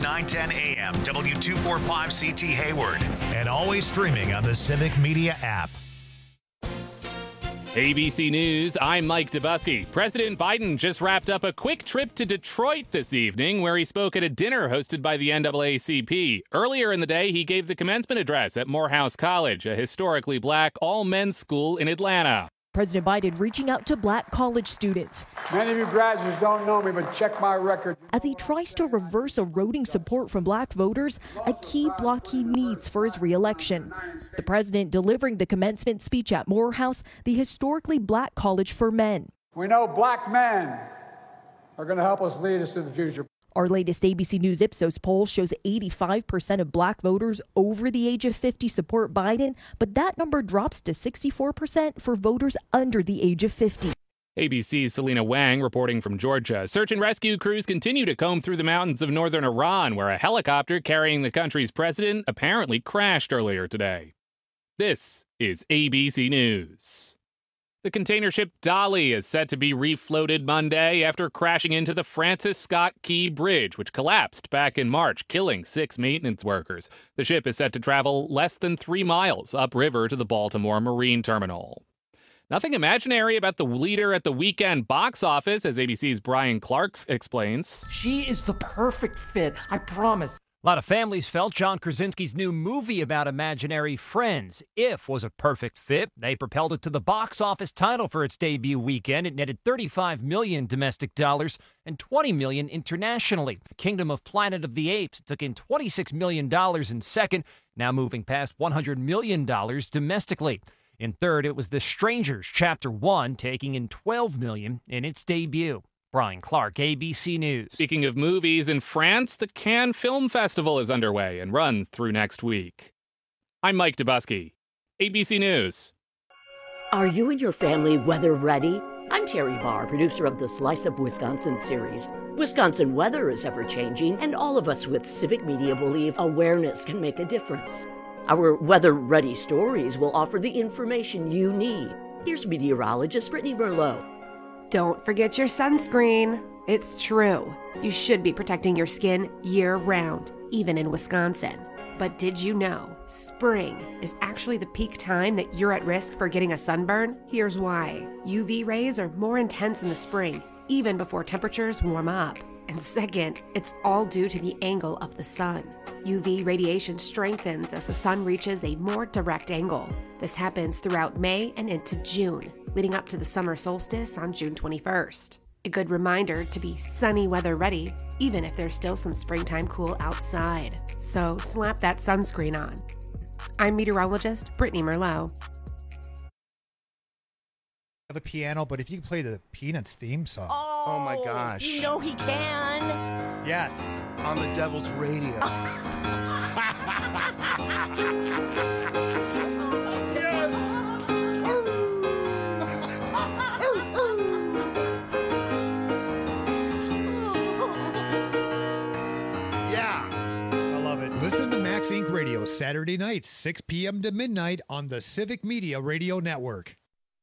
910 AM, W245CT Hayward, and always streaming on the Civic Media app. ABC News, I'm Mike Dubusky. President Biden just wrapped up a quick trip to Detroit this evening, where he spoke at a dinner hosted by the NAACP. Earlier in the day, he gave the commencement address at Morehouse College, a historically black all-men's school in Atlanta. President Biden reaching out to black college students. Many of you graduates don't know me, but check my record. As he tries to reverse eroding support from black voters, a key block he needs for his reelection. The president delivering the commencement speech at Morehouse, the historically black college for men. We know black men are going to help us lead us to the future. Our latest ABC News Ipsos poll shows 85% of black voters over the age of 50 support Biden, but that number drops to 64% for voters under the age of 50. ABC's Selena Wang reporting from Georgia. Search and rescue crews continue to comb through the mountains of northern Iran, where a helicopter carrying the country's president apparently crashed earlier today. This is ABC News. The container ship Dolly is set to be refloated Monday after crashing into the Francis Scott Key Bridge, which collapsed back in March, killing 6 maintenance workers. The ship is set to travel less than 3 miles upriver to the Baltimore Marine Terminal. Nothing imaginary about the leader at the weekend box office, as ABC's Brian Clark explains. She is the perfect fit, I promise. A lot of families felt John Krasinski's new movie about imaginary friends, If, was a perfect fit. They propelled it to the box office title for its debut weekend. It netted $35 million domestic dollars and $20 million internationally. The Kingdom of Planet of the Apes took in $26 million in second, now moving past $100 million domestically. In third, it was The Strangers, Chapter 1, taking in $12 million in its debut. Brian Clark, ABC News. Speaking of movies, in France, the Cannes Film Festival is underway and runs through next week. I'm Mike Dubusky, ABC News. Are you and your family weather ready? I'm Terry Barr, producer of the Slice of Wisconsin series. Wisconsin weather is ever-changing, and all of us with Civic Media believe awareness can make a difference. Our weather-ready stories will offer the information you need. Here's meteorologist Brittany Merlot. Don't forget your sunscreen. It's true. You should be protecting your skin year-round, even in Wisconsin. But did you know spring is actually the peak time that you're at risk for getting a sunburn? Here's why. UV rays are more intense in the spring, even before temperatures warm up. And second, it's all due to the angle of the sun. UV radiation strengthens as the sun reaches a more direct angle. This happens throughout May and into June, leading up to the summer solstice on June 21st. A good reminder to be sunny weather ready, even if there's still some springtime cool outside. So slap that sunscreen on. I'm meteorologist Brittany Merlot. The piano, but if you can play the Peanuts theme song. Oh my gosh. You know he can. Yes. On the Devil's Radio. Yes. Yeah. I love it. Listen to Max Inc. Radio Saturday nights, 6 p.m. to midnight on the Civic Media Radio Network.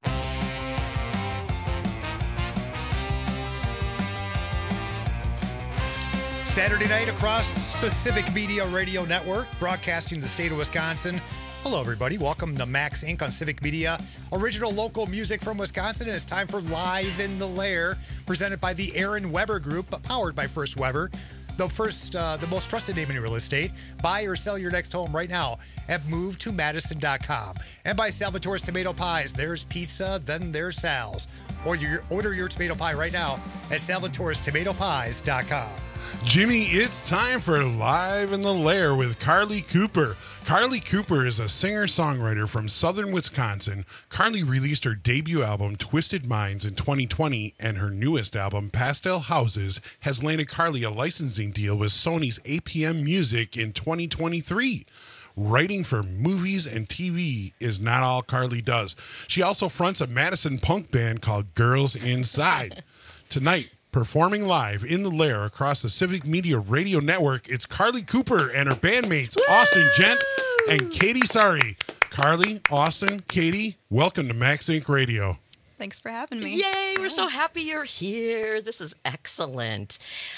Saturday night across the Civic Media Radio Network, broadcasting the state of Wisconsin. Hello, everybody. Welcome to Max Inc. on Civic Media. Original local music from Wisconsin. It's time for Live in the Lair, presented by the Aaron Weber Group, powered by First Weber. The most trusted name in real estate. Buy or sell your next home right now at movetomadison.com. And by Salvatore's Tomato Pies. There's pizza, then there's Sal's. Order your tomato pie right now at salvatorestomatopies.com. Jimmy, it's time for Live in the Lair with Carly Cooper. Carly Cooper is a singer-songwriter from southern Wisconsin. Carly released her debut album, Twisted Minds, in 2020, and her newest album, Pastel Houses, has landed Carly a licensing deal with Sony's APM Music in 2023. Writing for movies and TV is not all Carly does. She also fronts a Madison punk band called Girls Inside. Tonight, performing live in the Lair across the Civic Media Radio Network, it's Carly Cooper and her bandmates, Austin Gent and Katie Sari. Carly, Austin, Katie, welcome to Max Inc. Radio. Thanks for having me. Yay, we're so happy you're here. This is excellent.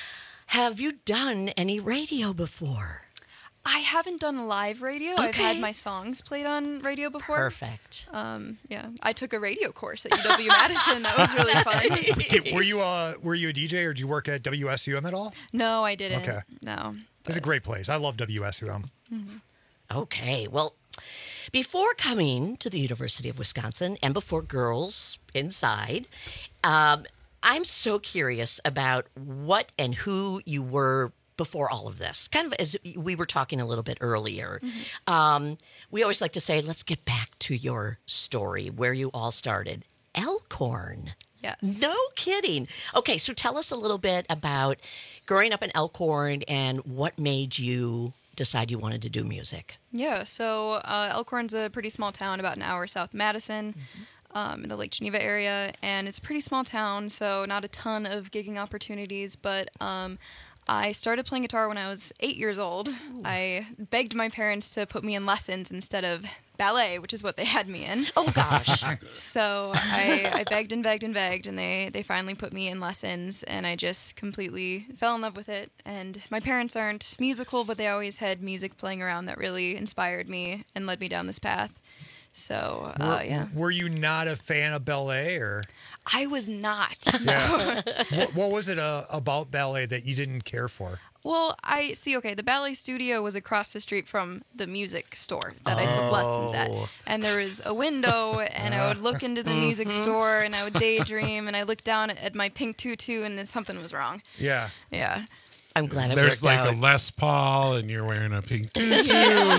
Have you done any radio before? I haven't done live radio. I've had my songs played on radio before. Perfect. Yeah, I took a radio course at UW-Madison. That was really fun. Were you a DJ or did you work at WSUM at all? No, I didn't. Okay. No. It's a great place. I love WSUM. Mm-hmm. Okay, well, before coming to the University of Wisconsin and before Girls Inside, I'm so curious about what and who you were before all of this. Kind of as we were talking a little bit earlier. Mm-hmm. We always like to say, let's get back to your story, where you all started. Elkhorn. Yes. No kidding. Okay, so tell us a little bit about growing up in Elkhorn and what made you decide you wanted to do music. Yeah, so Elkhorn's a pretty small town, about an hour south of Madison, in the Lake Geneva area, and it's a pretty small town, so not a ton of gigging opportunities, but I started playing guitar when I was 8 years old. Ooh. I begged my parents to put me in lessons instead of ballet, which is what they had me in. Oh, gosh. So I begged and begged and begged, and they finally put me in lessons, and I just completely fell in love with it. And my parents aren't musical, but they always had music playing around that really inspired me and led me down this path. So, yeah. Were you not a fan of ballet, or? I was not. Yeah. What was it about ballet that you didn't care for? Well, the ballet studio was across the street from the music store that I took lessons at. And there was a window, and I would look into the music store, and I would daydream, and I looked down at my pink tutu, and then something was wrong. Yeah. Yeah. I'm glad it There's worked like out. a Les Paul, and you're wearing a pink tutu.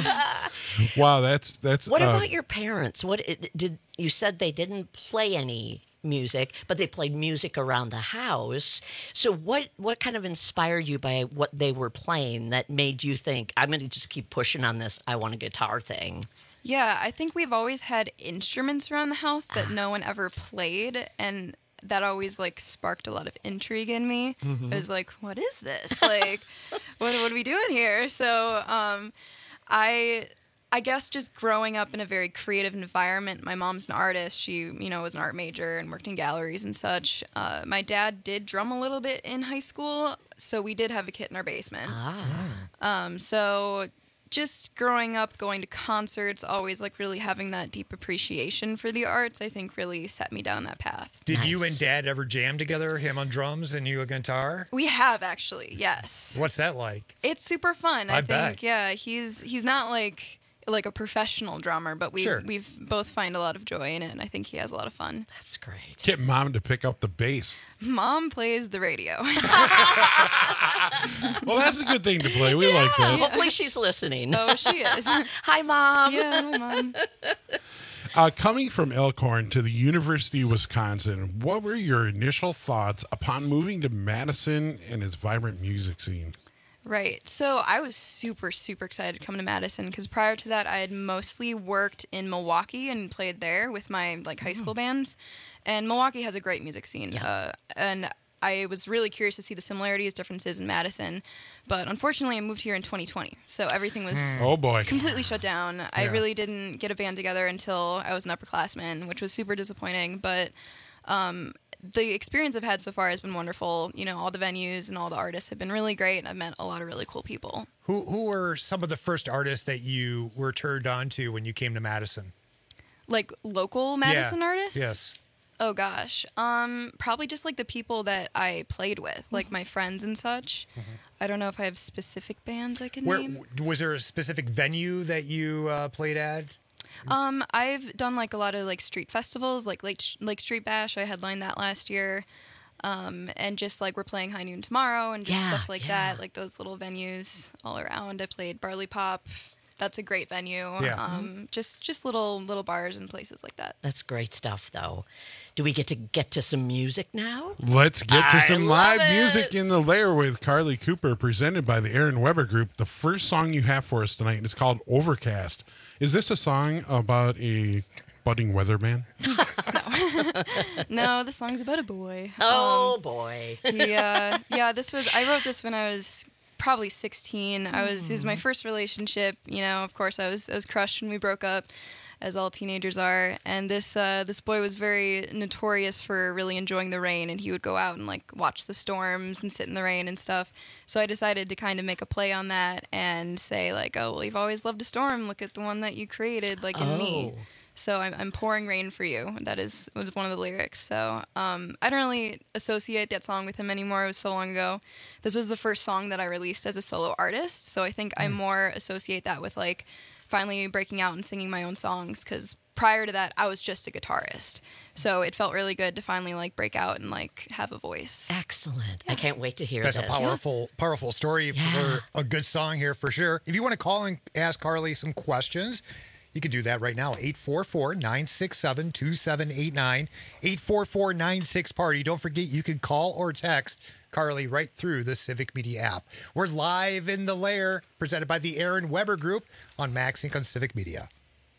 Wow, that's. What about your parents? You said they didn't play any music, but they played music around the house. So what kind of inspired you by what they were playing that made you think, I'm going to just keep pushing on this I want a guitar thing? Yeah, I think we've always had instruments around the house that no one ever played, and that always sparked a lot of intrigue in me. Mm-hmm. It was like, what is this? What are we doing here? So I guess just growing up in a very creative environment. My mom's an artist. She, was an art major and worked in galleries and such. My dad did drum a little bit in high school, so we did have a kit in our basement. So just growing up, going to concerts, always really having that deep appreciation for the arts, I think really set me down that path. Did you and Dad ever jam together, him on drums and you a guitar? We have, actually, yes. What's that like? It's super fun. I bet. think, yeah, he's not like a professional drummer, but we've both find a lot of joy in it, and I think he has a lot of fun. That's great. Get Mom to pick up the bass. Mom plays the radio. Well, that's a good thing to play. We like that. Hopefully she's listening. Oh, she is. Hi, Mom. Yeah, hi, Mom. Coming from Elkhorn to the University of Wisconsin, what were your initial thoughts upon moving to Madison and its vibrant music scene? Right. So I was super, super excited to come to Madison because prior to that, I had mostly worked in Milwaukee and played there with my high school bands. And Milwaukee has a great music scene. Yeah. And I was really curious to see the similarities, differences in Madison. But unfortunately, I moved here in 2020. So everything was completely shut down. Yeah. I really didn't get a band together until I was an upperclassman, which was super disappointing. But the experience I've had so far has been wonderful. All the venues and all the artists have been really great, and I've met a lot of really cool people. Who were some of the first artists that you were turned on to when you came to Madison? Like local Madison artists? Yes. Oh gosh, probably just the people that I played with, like my friends and such. Mm-hmm. I don't know if I have specific bands I can name. Was there a specific venue that you played at? I've done a lot of street festivals, like Lake Street Bash. I headlined that last year. And just we're playing High Noon tomorrow and just stuff like that, those little venues all around. I played Barley Pop. That's a great venue. Yeah. Just little bars and places like that. That's great stuff, though. Do we get to some music now? Let's get to some live music in the lair with Carly Cooper, presented by the Aaron Weber Group. The first song you have for us tonight is called Overcast. Is this a song about a budding weatherman? No, the song's about a boy. Oh, boy. Yeah. I wrote this when I was probably 16. It was my first relationship. Of course, I was crushed when we broke up. as all teenagers are. And this boy was very notorious for really enjoying the rain, and he would go out and like watch the storms and sit in the rain and stuff. So I decided to kind of make a play on that and say like, oh, well, you've always loved a storm. Look at the one that you created, like in me. So I'm pouring rain for you. That was one of the lyrics. So I don't really associate that song with him anymore. It was so long ago. This was the first song that I released as a solo artist. So I think I more associate that with like finally breaking out and singing my own songs. Because prior to that, I was just a guitarist. So it felt really good to finally like break out and like have a voice. Excellent. I can't wait to hear That's this. a powerful story for a good song here for sure. If you want to call and ask Carly some questions, you can do that right now, 844-967-2789, 844-96-PARTY. Don't forget, you can call or text Carly right through the Civic Media app. We're live in the lair, presented by the Aaron Weber Group on Max Inc. on Civic Media.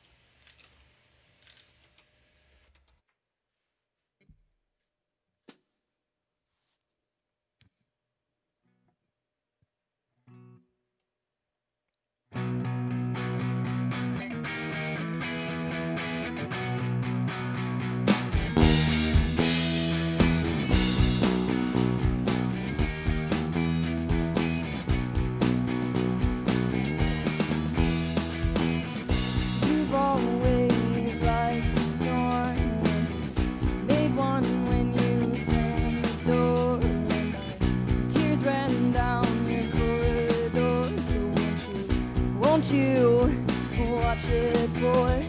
You watch it, boy.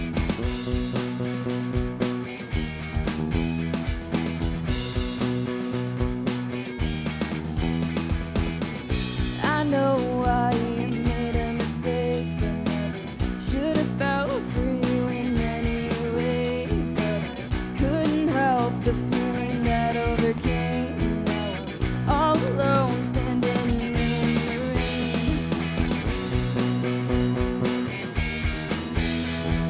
I know I made a mistake, but never should have fell for you in any way. But I couldn't help the feeling that overcame. Now I'm all alone, standing in the rain.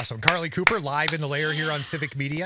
awesome. Carly Cooper live in the lair here on Civic Media.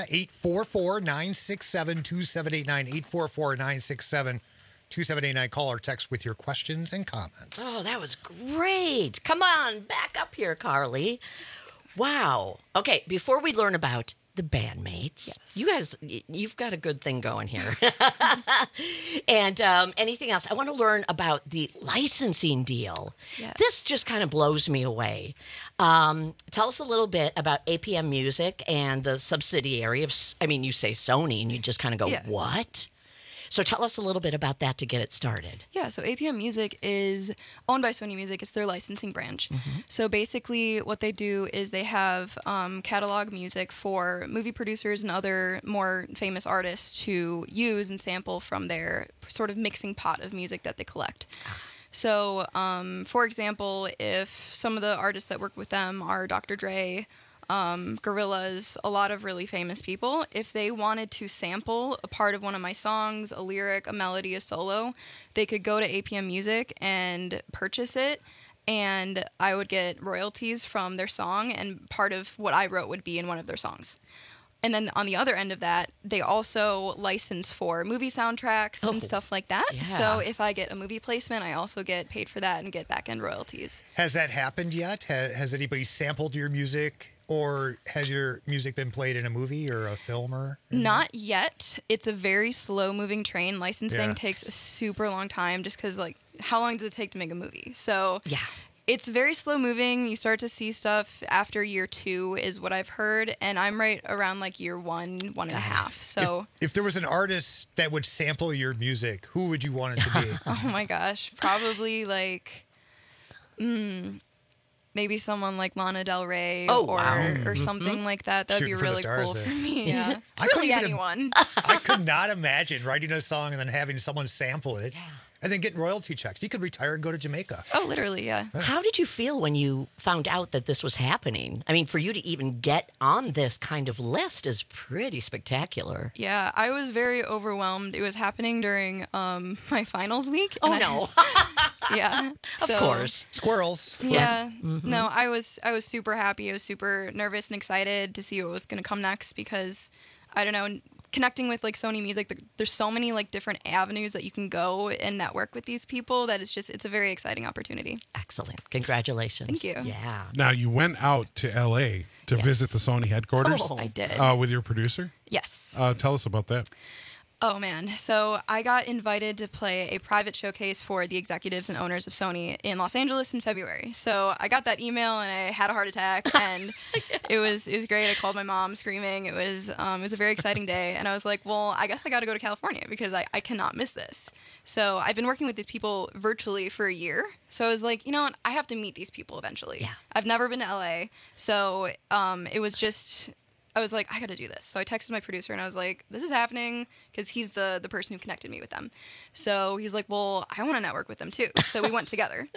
844-967-2789. 844-967-2789. Call or text with your questions and comments. Oh, that was great. Come on, back up here, Carly. Wow. Okay, before we learn about the bandmates, you guys, you've got a good thing going here. And anything else? I want to learn about the licensing deal. Yes. This just kind of blows me away. Tell us a little bit about APM Music and the subsidiary of, you say Sony, and you just kind of go, what? So tell us a little bit about that to get it started. Yeah, so APM Music is owned by Sony Music. It's their licensing branch. So basically what they do is they have catalog music for movie producers and other more famous artists to use and sample from their sort of mixing pot of music that they collect. So, for example, if some of the artists that work with them are Dr. Dre, Gorillaz, a lot of really famous people, if they wanted to sample a part of one of my songs, a lyric, a melody, a solo, they could go to APM Music and purchase it, and I would get royalties from their song, and part of what I wrote would be in one of their songs. And then on the other end of that, they also license for movie soundtracks and stuff like that. Yeah. So if I get a movie placement, I also get paid for that and get back-end royalties. Has that happened yet? Has anybody sampled your music, or has your music been played in a movie or a film? Or Not yet. It's a very slow-moving train. Licensing Yeah. takes a super long time just because, how long does it take to make a movie? So it's very slow-moving. You start to see stuff after year 2 is what I've heard, and I'm right around, year 1, 1.5. So if there was an artist that would sample your music, who would you want it to be? oh my gosh, probably maybe someone like Lana Del Rey or something like that. That'd Shooting be for the really stars cool there. for me. Yeah, I couldn't really even- anyone. I could not imagine writing a song and then having someone sample it and then getting royalty checks. You could retire and go to Jamaica. Oh, literally, yeah. How did you feel when you found out that this was happening? I mean, for you to even get on this kind of list is pretty spectacular. Yeah, I was very overwhelmed. It was happening during my finals week. Oh, and no. Yeah. Of course. Squirrels. Yeah. No, I was super happy. I was super nervous and excited to see what was going to come next because, I don't know, connecting with Sony Music, there's so many different avenues that you can go and network with these people that it's a very exciting opportunity. Excellent. Congratulations. Thank you. Yeah. Now, you went out to L.A. to visit the Sony headquarters. Oh, I did. With your producer? Yes. Tell us about that. Oh, man. So I got invited to play a private showcase for the executives and owners of Sony in Los Angeles in February. So I got that email and I had a heart attack and it was great. I called my mom screaming. It was a very exciting day. And I was like, well, I guess I got to go to California because I cannot miss this. So I've been working with these people virtually for a year. So I was like, you know what? I have to meet these people eventually. Yeah. I've never been to LA. So it was just... I was like, I got to do this. So I texted my producer and I was like, this is happening because he's the person who connected me with them. So he's like, well, I want to network with them too. So we went together.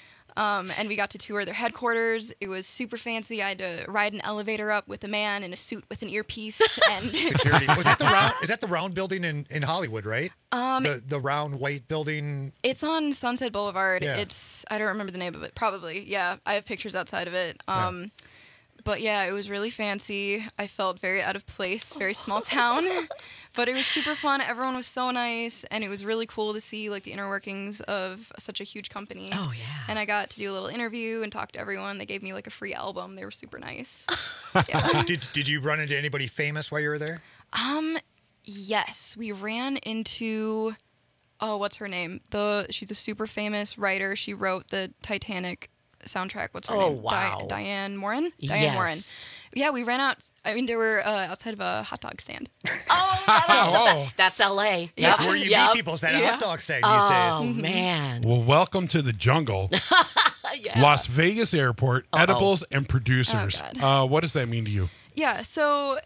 And we got to tour their headquarters. It was super fancy. I had to ride an elevator up with a man in a suit with an earpiece. And security. Was that the round? Is that the round building in Hollywood, right? The round white building. It's on Sunset Boulevard. Yeah. I don't remember the name of it. Probably. Yeah. I have pictures outside of it. But yeah, it was really fancy. I felt very out of place, very small town. But it was super fun. Everyone was so nice. And it was really cool to see the inner workings of such a huge company. Oh, yeah. And I got to do a little interview and talk to everyone. They gave me a free album. They were super nice. Did you run into anybody famous while you were there? Yes. We ran into, what's her name? She's a super famous writer. She wrote the Titanic soundtrack. What's her name? Wow. Diane Morin? Yes. Diane Morin. Yeah, we ran out. They were outside of a hot dog stand. That's L.A. That's where you meet people, at a hot dog stand these days. Oh, man. Well, welcome to the jungle. Las Vegas Airport, edibles and producers. What does that mean to you? Yeah, so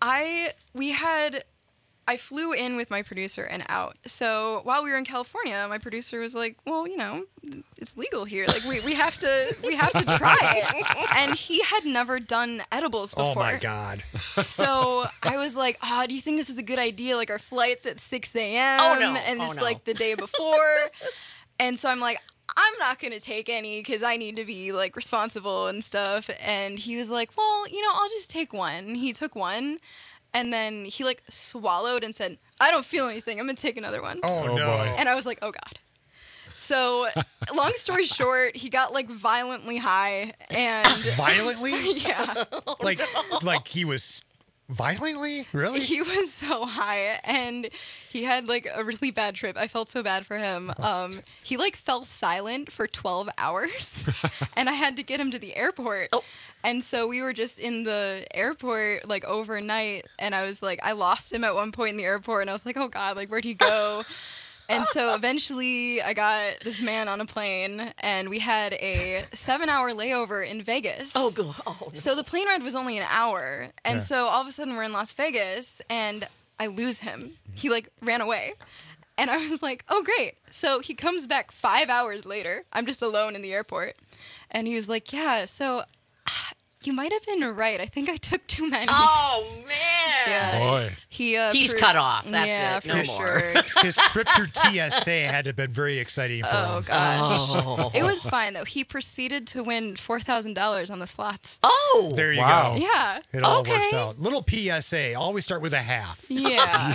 I flew in with my producer and out. So while we were in California, my producer was like, well, it's legal here. We have to try it. And he had never done edibles before. Oh my God. So I was like, do you think this is a good idea? Our flight's at 6 a.m. Oh, no. And it's no. the day before. And so I'm like, I'm not going to take any because I need to be like responsible and stuff. And he was like, well, I'll just take one. He took one. And then he like swallowed and said, I don't feel anything. I'm going to take another one. Oh, no. Boy. And I was like, oh, God. So long story short, he got like violently high and Violently? Yeah. Like he was violently? Really? He was so high and he had like a really bad trip. I felt so bad for him. He like fell silent for 12 hours and I had to get him to the airport. Oh. And so we were just in the airport like overnight and I was like, I lost him at one point in the airport and I was like, oh God, like where'd he go? And so eventually I got this man on a plane and we had a 7-hour layover in Vegas. Oh, God. Oh, no. So the plane ride was only an hour. And so all of a sudden we're in Las Vegas and I lose him. He like ran away. And I was like, oh, great. So he comes back 5 hours later. I'm just alone in the airport. And he was like, yeah, so you might have been right. I think I took too many. Oh, man. Yeah. Boy. He's cut off. That's it. No more. Sure. His trip through TSA had to have been very exciting for him. Oh, gosh. Oh. It was fine, though. He proceeded to win $4,000 on the slots. Oh. There you Wow. go. Yeah. It all works out. Little PSA. Always start with a half. Yeah.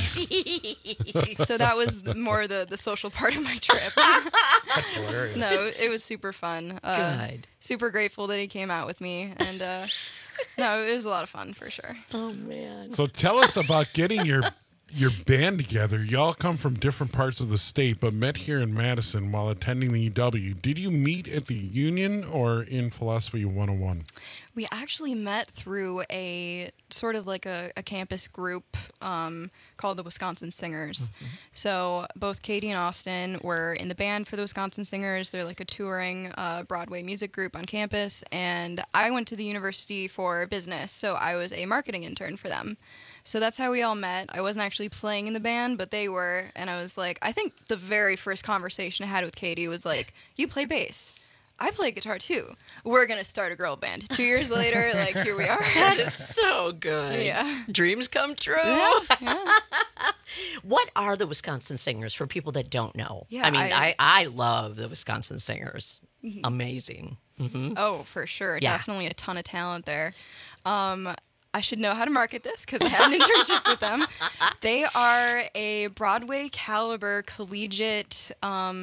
So that was more the social part of my trip. That's hilarious. No, it was super fun. Good. Super grateful that he came out with me. And no, it was a lot of fun for sure. Oh, man. So tell us about getting your band together. Y'all come from different parts of the state, but met here in Madison while attending the UW. Did you meet at the Union or in Philosophy 101? We actually met through a sort of like a campus group called the Wisconsin Singers. Mm-hmm. So both Katie and Austin were in the band for the Wisconsin Singers. They're like a touring Broadway music group on campus. And I went to the university for business, so I was a marketing intern for them. So that's how we all met. I wasn't actually playing in the band, but they were. And I was like, I think the very first conversation I had with Katie was like, you play bass. I play guitar too. We're going to start a girl band. 2 years later, like, here we are. That is so good. Yeah. Dreams come true. Yeah. What are the Wisconsin Singers for people that don't know? Yeah, I mean, I love the Wisconsin Singers. Mm-hmm. Amazing. Mm-hmm. Oh, for sure. Yeah. Definitely a ton of talent there. I should know how to market this because I had an internship with them. They are a Broadway caliber collegiate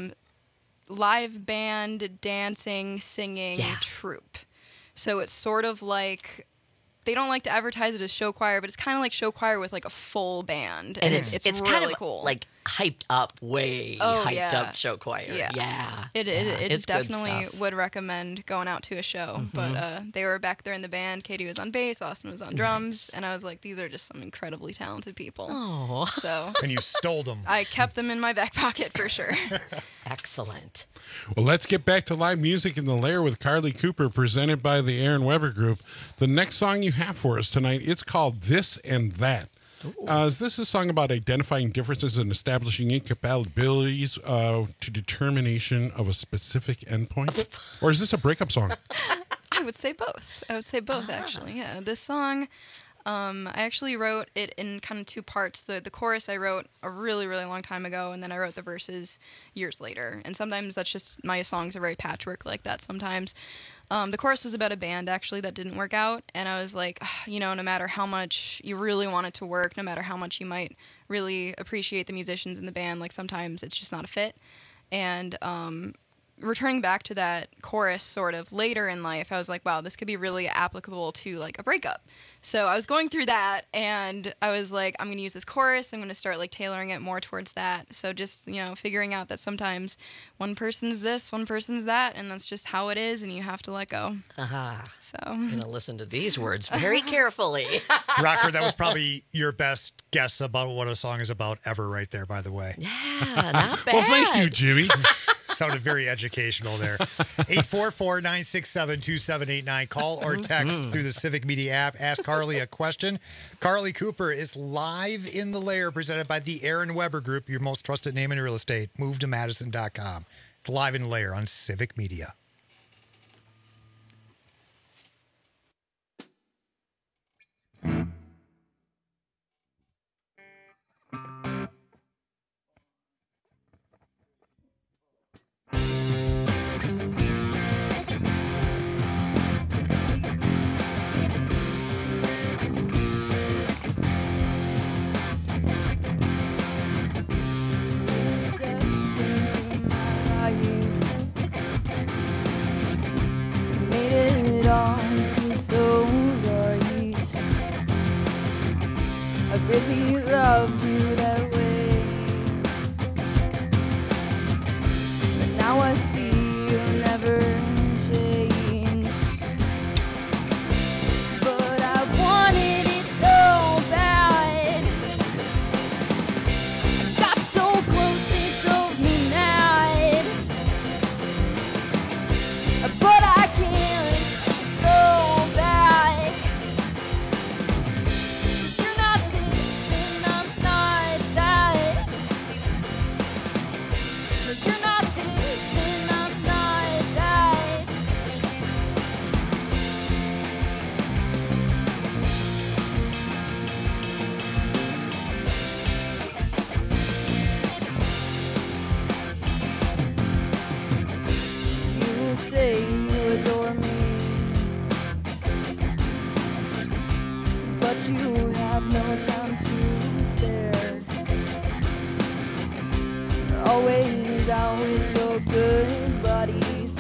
live band, dancing, singing troupe. So it's sort of like, they don't like to advertise it as show choir, but it's kind of like show choir with like a full band. And it's really kind of cool. Like hyped up, hyped up show choir. Yeah. It It's good definitely stuff. would recommend going out to a show. Mhm. But they were back there in the band. Katie was on bass, Austin was on drums, and I was like, these are just some incredibly talented people. Oh. So And you stole them. I kept them in my back pocket for sure. Excellent. Well, let's get back to live music in the Lair with Carly Cooper, presented by the Aaron Weber Group. The next song you have for us tonight, it's called This and That. Is this a song about identifying differences and establishing incompatibilities to determination of a specific endpoint? Or is this a breakup song? I would say both. Actually. Yeah. This song, I actually wrote it in kind of two parts. The chorus I wrote a really, really long time ago, and then I wrote the verses years later. And sometimes that's just, my songs are very patchwork like that sometimes. The chorus was about a band, actually, that didn't work out. And I was like, no matter how much you really want it to work, no matter how much you might really appreciate the musicians in the band, like sometimes it's just not a fit. And returning back to that chorus sort of later in life, I was like, wow, this could be really applicable to like a breakup. So I was going through that and I was like, I'm going to use this chorus. I'm going to start like tailoring it more towards that. So just, figuring out that sometimes one person's this, one person's that, and that's just how it is. And you have to let go. So I'm going to listen to these words very carefully. Rocker, that was probably your best guess about what a song is about ever right there, by the way. Yeah, not bad. Well, thank you, Jimmy. Sounded very educational there. 844-967-2789. Call or text through the Civic Media app. Ask Carly a question. Carly Cooper is live in the Lair, presented by the Aaron Weber Group, your most trusted name in real estate. Move to Madison.com. It's live in the Lair on Civic Media. really loved you that way. But now I see you never changed. But I wanted it so bad. I got so close it drove me mad. But I can't go back. 'Cause you're not this and I'm not that. No, you're not this and I'm not that. You say you adore me, but you have no time to spare. Always out with your good buddies.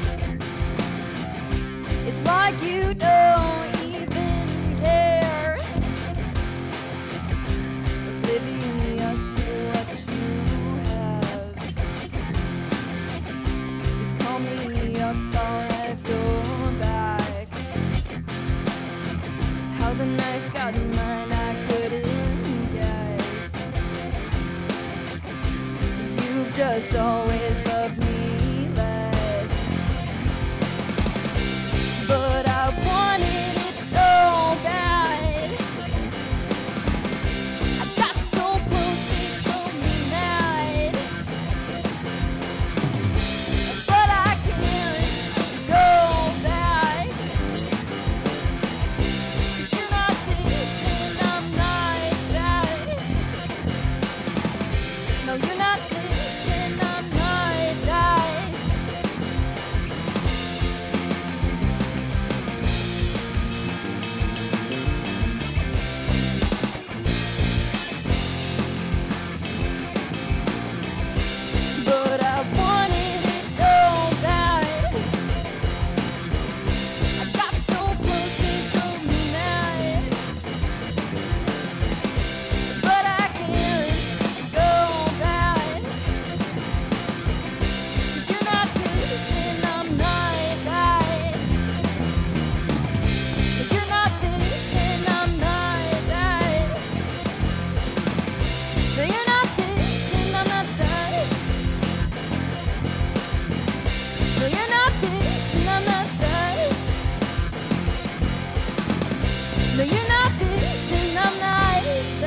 It's like you don't even care. Oblivious to what you have. Just call me up, I'll have your back. How the night got mine, I couldn't guess. You've just always loved me less. But I wanted it so bad. I got so close, it drove me mad. But I can't go back. 'Cause you're not this and I'm not that. No, you're not this and I'm not that. But I wanted it so bad. I got so close it drove me mad. But I can't go back. 'Cause you're not this and I'm not that. You're not this and I'm not that. No, you're not this and I'm not that. No, you're not this and I'm not that. No, you're not this and I'm not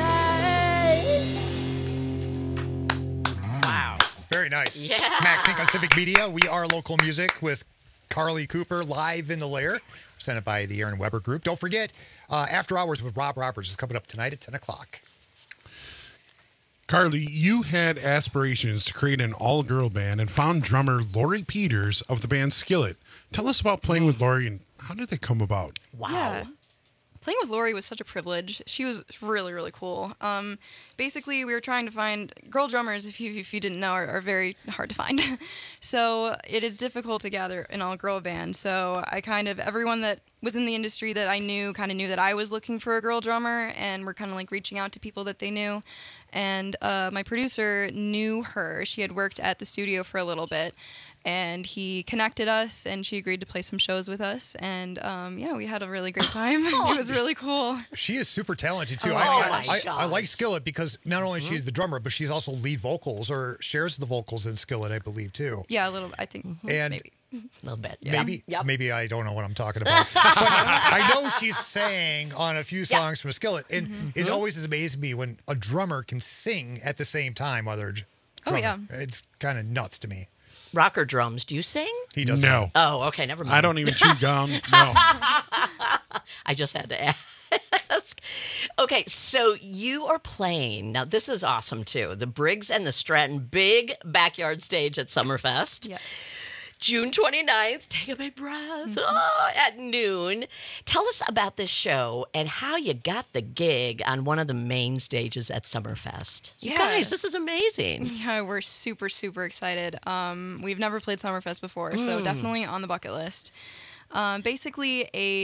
that. Wow. Very nice. Yeah. Max Inc. on Civic Media. We are local music with Carly Cooper live in the lair, presented by the Aaron Weber Group. Don't forget, After Hours with Rob Roberts is coming up tonight at 10 o'clock. Carly, you had aspirations to create an all-girl band and found drummer Lori Peters of the band Skillet. Tell us about playing with Lori and how did that come about? Yeah. Playing with Lori was such a privilege. She was really, really cool. Basically, we were trying to find girl drummers. If you didn't know, are very hard to find. So it is difficult to gather an all-girl band. So I everyone that was in the industry that I knew kind of knew that I was looking for a girl drummer, and we're kind of like reaching out to people that they knew. And my producer knew her. She had worked at the studio for a little bit. And he connected us, and she agreed to play some shows with us. And yeah, we had a really great time. It was really cool. She is super talented too. Oh, I like Skillet because not only she's the drummer, but she's also lead vocals or shares the vocals in Skillet, I believe too. Yeah, a little. I think And maybe. A little bit. Maybe I don't know what I'm talking about. But I know she's sang on a few songs from Skillet, and it always has amazed me when a drummer can sing at the same time while they're drumming. yeah. It's kind of nuts to me. Rocker drums. Do you sing? He doesn't. No. Oh, okay. Never mind. I don't even chew gum. No. I just had to ask. Okay, so you are playing. Now, this is awesome, too. The Briggs and the Stratton big backyard stage at Summerfest. Yes. June 29th, take a big breath, at noon. Tell us about this show and how you got the gig on one of the main stages at Summerfest. You guys, this is amazing. Yeah, we're super, super excited. We've never played Summerfest before, so definitely on the bucket list. Basically, a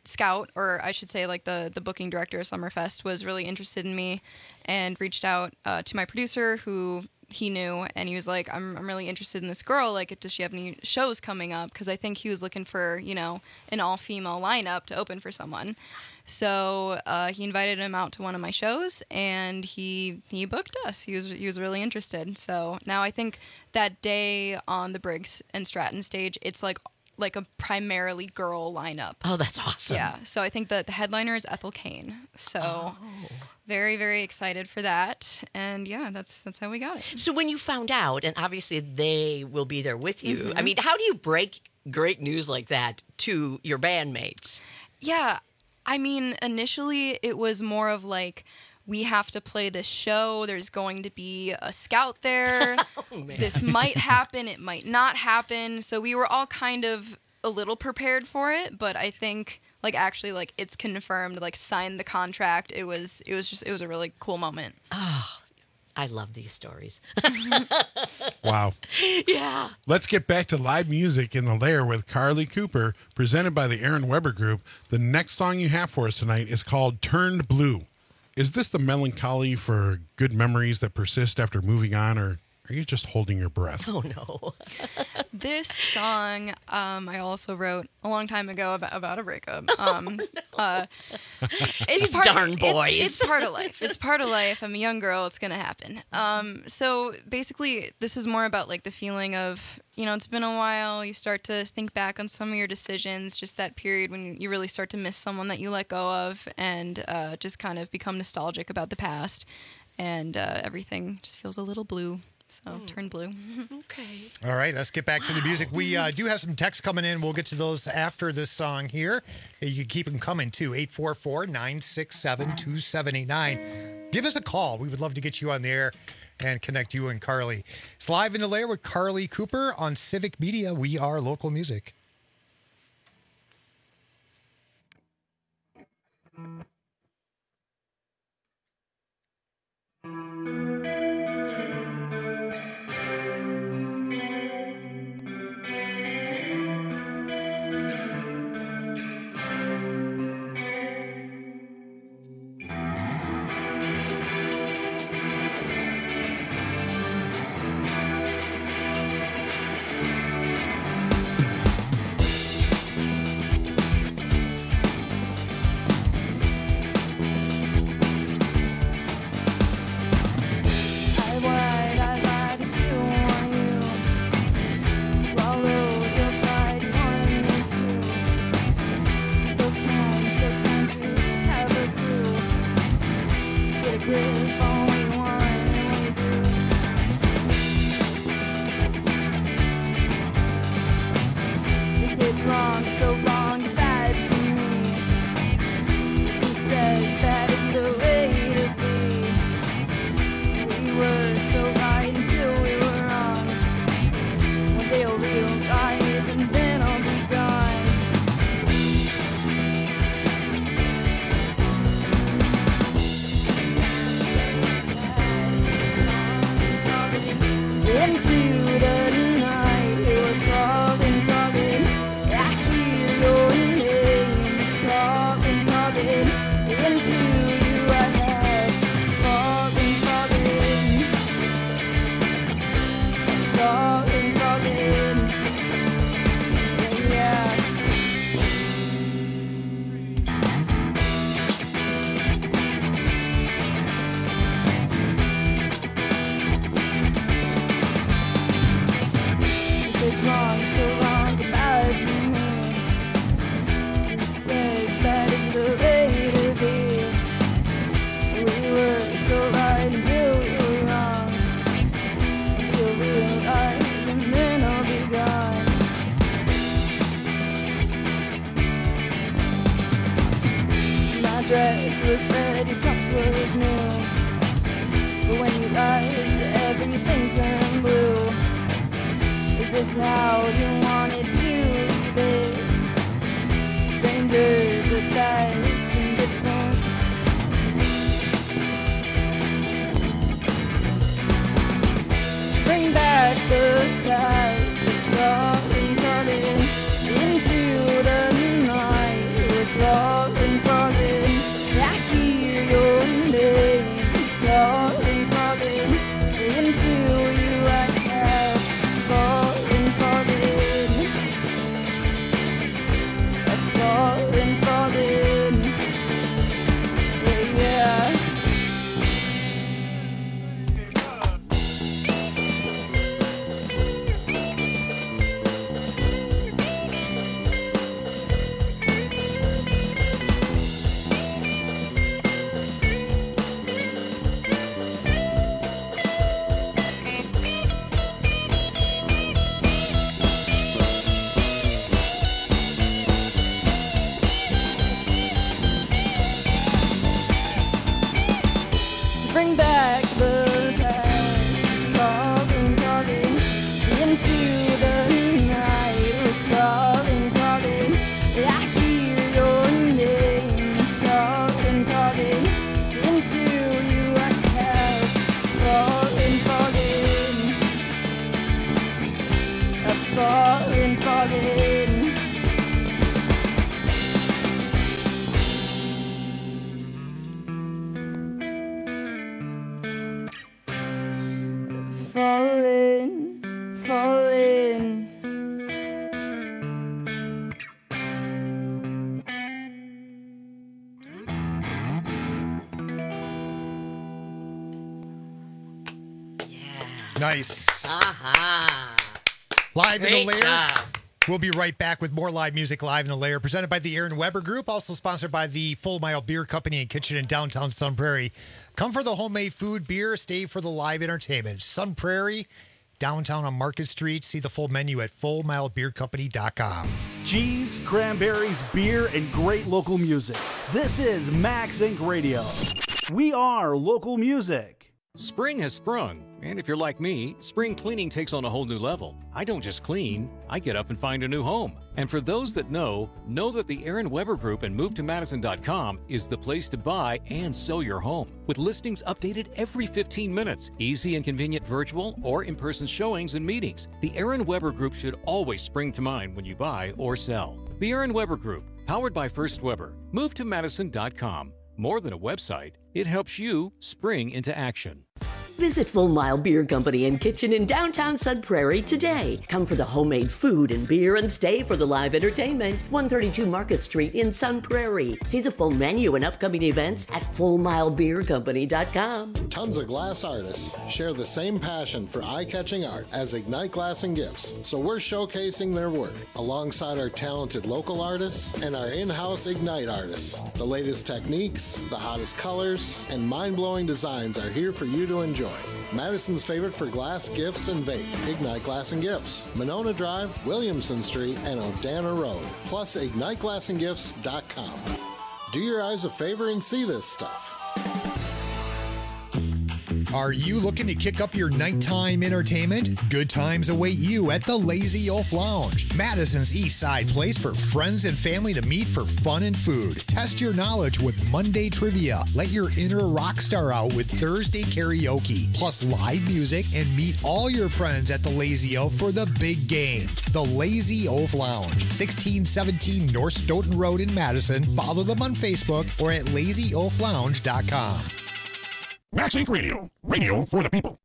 Scout, or I should say like the booking director of Summerfest, was really interested in me and reached out to my producer, who he knew, and he was like, I'm really interested in this girl. Like, does she have any shows coming up? Because I think he was looking for, you know, an all-female lineup to open for someone. So he invited him out to one of my shows, and he booked us. He was really interested. So now I think that day on the Briggs and Stratton stage, it's like a primarily girl lineup. Oh, that's awesome. Yeah. So I think that the headliner is Ethel Cain. So very, very excited for that. And yeah, that's how we got it. So when you found out, and obviously they will be there with you, Mhm. I mean, how do you break great news like that to your bandmates? Yeah. I mean, initially it was more of like, we have to play this show. There's going to be a scout there. This might happen. It might not happen. So we were all kind of a little prepared for it. But I think like actually like it's confirmed, like signed the contract. It was a really cool moment. Oh, I love these stories. Wow. Yeah. Let's get back to live music in the Lair with Carly Cooper, presented by the Aaron Weber Group. The next song you have for us tonight is called Turned Blue. Is this the melancholy for good memories that persist after moving on, or are you just holding your breath? Oh, no. This song I also wrote a long time ago about a breakup. It's These darn boys. It's part of life. It's part of life. I'm a young girl. It's going to happen. So basically, this is more about like the feeling of, you know, it's been a while. You start to think back on some of your decisions, just that period when you really start to miss someone that you let go of, and just kind of become nostalgic about the past. And everything just feels a little blue. So turn blue. Okay. All right, let's get back to the music. We do have some texts coming in. We'll get to those after this song here. You can keep them coming too. 844-967-2789. Give us a call. We would love to get you on the air and connect you and Carly. It's Live in the Lair with Carly Cooper on Civic Media. We are local music. dress was red, your tux was new. But when you arrived, everything turned blue. Is this how you wanted to leave it? Strangers at best, indifferent. Bring back the past, it's calling into the night with love. bring back the past. It's calling, calling into the night. We're calling, calling. I hear your name. It's calling, calling into you. I have fallen, fallen. I've fallen, fallen. Falling, falling. Nice. Uh-huh. Live in the Great Lair. job. We'll be right back with more live music live in the Lair, presented by the Aaron Weber Group, also sponsored by the Full Mile Beer Company and Kitchen in downtown Sun Prairie. Come for the homemade food, beer, stay for the live entertainment. Sun Prairie, downtown on Market Street. See the full menu at fullmilebeercompany.com. Cheese, cranberries, beer, and great local music. This is Max Inc. Radio. We are local music. Spring has sprung, and if you're like me, spring cleaning takes on a whole new level. I don't just clean, I get up and find a new home. And for those that know that the Aaron Weber Group and MoveToMadison.com is the place to buy and sell your home. With listings updated every 15 minutes, easy and convenient virtual or in-person showings and meetings, the Aaron Weber Group should always spring to mind when you buy or sell. The Aaron Weber Group, powered by First Weber. MoveToMadison.com. More than a website, it helps you spring into action. Visit Full Mile Beer Company and Kitchen in downtown Sun Prairie today. Come for the homemade food and beer and stay for the live entertainment. 132 Market Street in Sun Prairie. See the full menu and upcoming events at fullmilebeercompany.com. Tons of glass artists share the same passion for eye-catching art as Ignite Glass and Gifts, so we're showcasing their work alongside our talented local artists and our in-house Ignite artists. The latest techniques, the hottest colors, and mind-blowing designs are here for you to enjoy. Madison's favorite for glass, gifts, and vape. Ignite Glass and Gifts. Monona Drive, Williamson Street, and Odana Road. Plus IgniteGlassandGifts.com. Do your eyes a favor and see this stuff. Are you looking to kick up your nighttime entertainment? Good times await you at the Lazy Oaf Lounge, Madison's East Side place for friends and family to meet for fun and food. Test your knowledge with Monday trivia. Let your inner rock star out with Thursday karaoke, plus live music, and meet all your friends at the Lazy Oaf for the big game. The Lazy Oaf Lounge, 1617 North Stoughton Road in Madison. Follow them on Facebook or at lazyoaflounge.com. Max Inc. Radio. Radio for the people.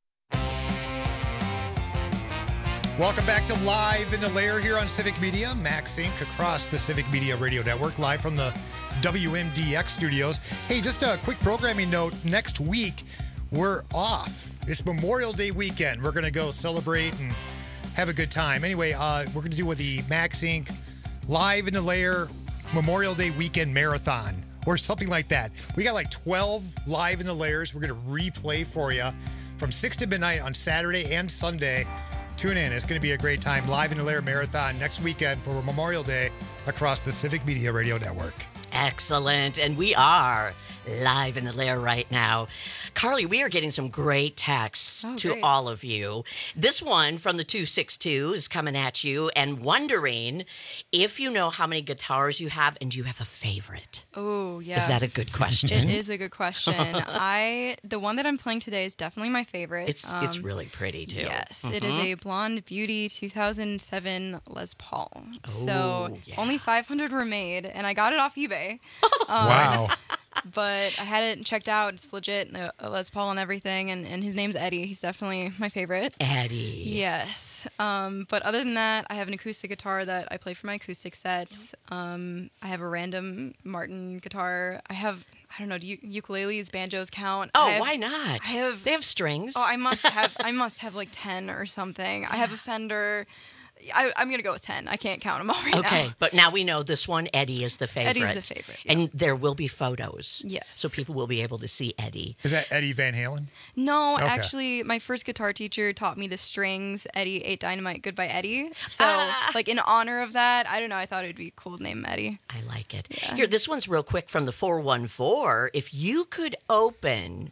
Welcome back to Live in the Lair here on Civic Media. Max Inc. across the Civic Media Radio Network, live from the WMDX studios. Hey, just a quick programming note. Next week, we're off. It's Memorial Day weekend. We're going to go celebrate and have a good time. Anyway, we're going to do with the Max Inc. Live in the Lair Memorial Day weekend marathon, or something like that. We got like 12 Live in the Lairs we're going to replay for you from 6 to midnight on Saturday and Sunday. Tune in. It's going to be a great time. Live in the Lair marathon next weekend for Memorial Day across the Civic Media Radio Network. Excellent. And we are live in the Lair right now. Carly, we are getting some great texts to great. all of you. This one from the 262 is coming at you and wondering if you know how many guitars you have and do you have a favorite? Oh, yeah. Is that a good question? It is a good question. The one that I'm playing today is definitely my favorite. It's really pretty too. Yes, it is a Blonde Beauty 2007 Les Paul. So yeah. only 500 were made, and I got it off eBay. Wow. But I had it checked out. It's legit, a Les Paul and everything. And his name's Eddie. He's definitely my favorite. Eddie. Yes. But other than that, I have an acoustic guitar that I play for my acoustic sets. I have a random Martin guitar. I don't know, do ukuleles, banjos count? Oh, why not? They have strings. Oh, I must have like 10 or something. I have a Fender. I'm going to go with 10. I can't count them all right now. Okay, but now we know this one, Eddie, is the favorite. Eddie's the favorite, yeah. And there will be photos. Yes. So people will be able to see Eddie. Is that Eddie Van Halen? No, Okay. actually, my first guitar teacher taught me the strings, Eddie Ate Dynamite, Goodbye Eddie. So, like, in honor of that, I don't know, I thought it would be cool to name Eddie. I like it. Yeah. Here, this one's real quick from the 414. If you could open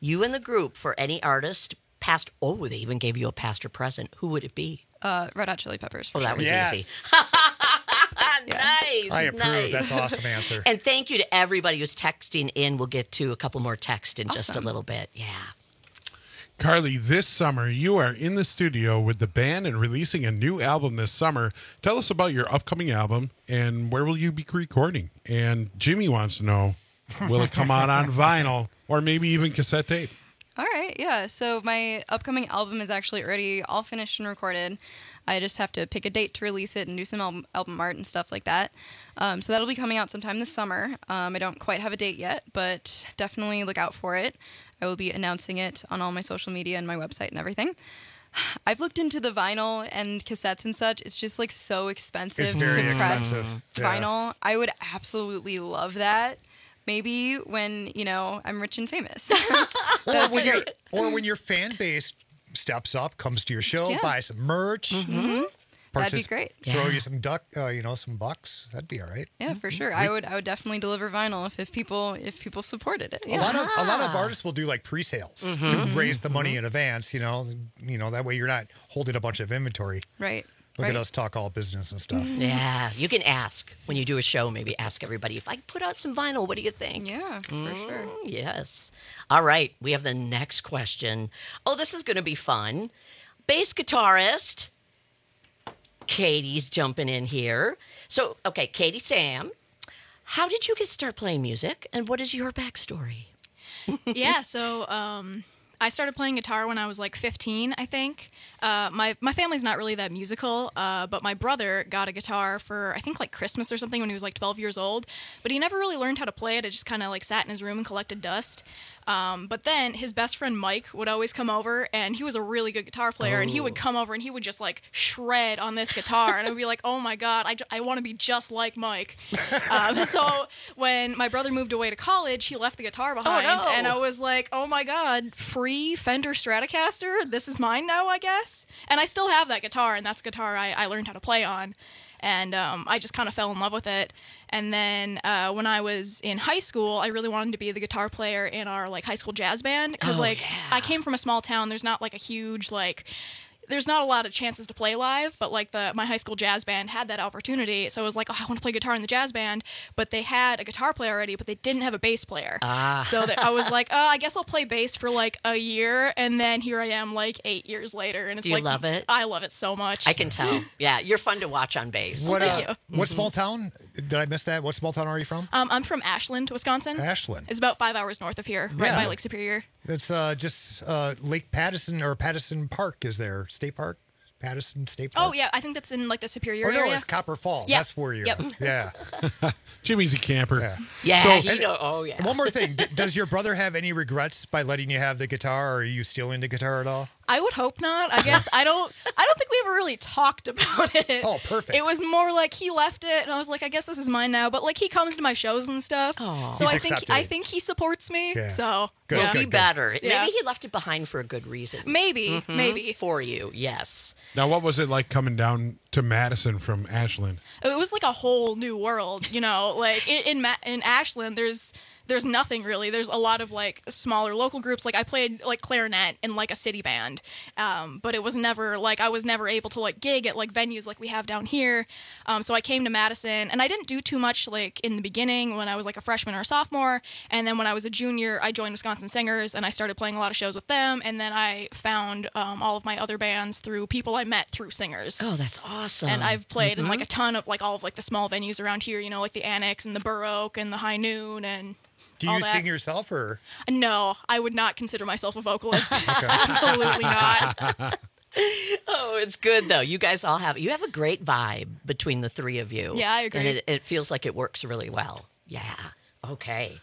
you and the group for any artist, past, they even gave you a past or present. Who would it be? Red Hot Chili Peppers. For that was sure. easy. Nice. I approve. Nice. That's an awesome answer. And thank you to everybody who's texting in. We'll get to a couple more texts in just a little bit. Yeah. Carly, this summer you are in the studio with the band and releasing a new album this summer. Tell us about your upcoming album and where will you be recording? And Jimmy wants to know, will it come out on vinyl or maybe even cassette tape? All right, yeah. So my upcoming album is actually already all finished and recorded. I just have to pick a date to release it and do some album art and stuff like that. So that'll be coming out sometime this summer. I don't quite have a date yet, but definitely look out for it. I will be announcing it on all my social media and my website and everything. I've looked into the vinyl and cassettes and such. It's just like so expensive. It's very to press expensive. vinyl. I would absolutely love that. Maybe when, I'm rich and famous. or when your fan base steps up, comes to your show, buy some merch. Mm-hmm. That'd be great. Throw you some some bucks. That'd be all right. Yeah, for sure. I would definitely deliver vinyl if people supported it. A lot of artists will do like pre-sales to raise the money in advance. That way you're not holding a bunch of inventory. Right. Look at us talk all business and stuff. Yeah, you can ask when you do a show. Maybe ask everybody, if I put out some vinyl, what do you think? Yeah, for sure. Yes. All right, we have the next question. Oh, this is going to be fun. Bass guitarist Katie's jumping in here. So, okay, Katie Sam, how did you start playing music, and what is your backstory? Yeah, so I started playing guitar when I was like 15, I think. My family's not really that musical, but my brother got a guitar for, I think, like Christmas or something when he was like 12 years old. But he never really learned how to play it. It just kind of like sat in his room and collected dust. But then his best friend Mike would always come over, and he was a really good guitar player, and he would come over and he would just like shred on this guitar, and I would be like, oh my God, I want to be just like Mike. So when my brother moved away to college, he left the guitar behind, and I was like, oh my God, free Fender Stratocaster? This is mine now, I guess? And I still have that guitar, and that's the guitar I learned how to play on. And I just kind of fell in love with it. And then when I was in high school, I really wanted to be the guitar player in our like high school jazz band because I came from a small town. There's not like a huge there's not a lot of chances to play live, but like my high school jazz band had that opportunity. So I was like, I want to play guitar in the jazz band, but they had a guitar player already, but they didn't have a bass player. So I was like, I guess I'll play bass for like a year, and then here I am like 8 years later, and it's Do you love it? I love it so much. I can tell. Yeah, you're fun to watch on bass. Thank you. What small town? Did I miss that? What small town are you from? I'm from Ashland, Wisconsin. Ashland. It's about 5 hours north of here, right by Lake Superior. That's just Lake Pattison or Pattison Park is there. State Park? Pattison State Park? Oh, yeah. I think that's in like the Superior area. area. It's Copper Falls. Yep. That's where you're. Yep. Yeah. Jimmy's a camper. Yeah. One more thing. Does your brother have any regrets by letting you have the guitar, or are you still into guitar at all? I would hope not. I guess I don't think we ever really talked about it. Oh, perfect. It was more like he left it, and I was like, I guess this is mine now. But like he comes to my shows and stuff, so I think he supports me. Yeah. So Good, be better. Yeah. Maybe he left it behind for a good reason. Maybe for you. Yes. Now, what was it like coming down to Madison from Ashland? It was like a whole new world, Like in Ashland, there's nothing really. There's a lot of like smaller local groups. Like I played like clarinet in like a city band, but it was never like I was never able to like gig at like venues like we have down here. So I came to Madison, and I didn't do too much like in the beginning when I was like a freshman or a sophomore. And then when I was a junior, I joined Wisconsin Singers, and I started playing a lot of shows with them. And then I found all of my other bands through people I met through Singers. Oh, that's awesome. And I've played in like a ton of like all of like the small venues around here. Like the Annex and the Burr Oak and the High Noon and. Do you sing yourself or? No, I would not consider myself a vocalist. Absolutely not. Oh, it's good though. You guys all have a great vibe between the three of you. Yeah, I agree. And it feels like it works really well. Yeah. Okay.